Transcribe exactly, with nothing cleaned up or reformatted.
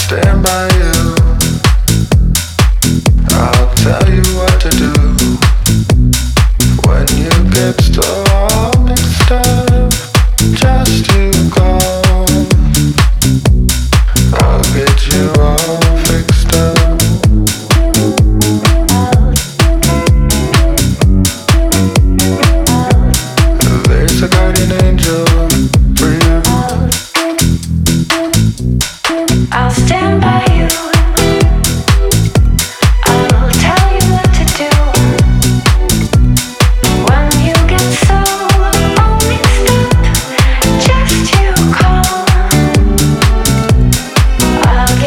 stand by you. I'll tell you what to do when you get so all mixed up. Just to call, I'll get you all fixed up. There's a guardian angel for you. I'll stand by you.